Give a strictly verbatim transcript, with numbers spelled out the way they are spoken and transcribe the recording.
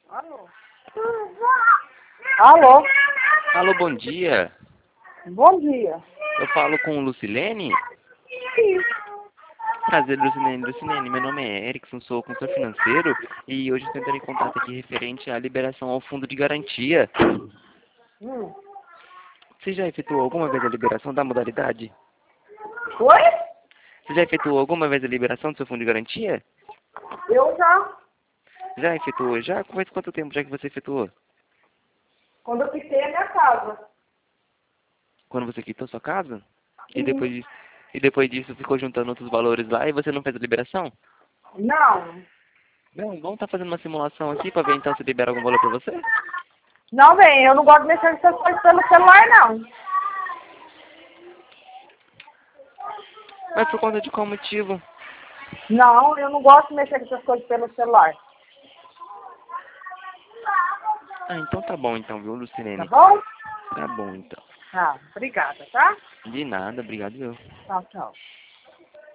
Alô? Alô? Alô, bom dia. Bom dia. Eu falo com Lucilene? Sim. Prazer, Lucilene. Lucilene, meu nome é Erickson, sou consultor financeiro e hoje estou entrando em contato aqui referente à liberação ao fundo de garantia. Hum. Você já efetuou alguma vez a liberação da modalidade? Oi? Você já efetuou alguma vez a liberação do seu fundo de garantia? Eu já. Já efetuou? Já? Faz quanto tempo já que você efetuou? Quando eu quitei a minha casa. Quando você quitou sua casa? E depois Sim. disso, e depois disso ficou juntando outros valores lá e você não fez a liberação? Não. Não, vamos estar fazendo uma simulação aqui para ver então se libera algum valor para você? Não, bem, eu não gosto de mexer nessas coisas pelo celular, não. Mas por conta de qual motivo? Não, eu não gosto de mexer nessas coisas pelo celular. Ah, então tá bom então, viu, Tá Lucilene? bom? Tá bom então. Ah, obrigada, tá? De nada, obrigado eu. Tchau, tchau.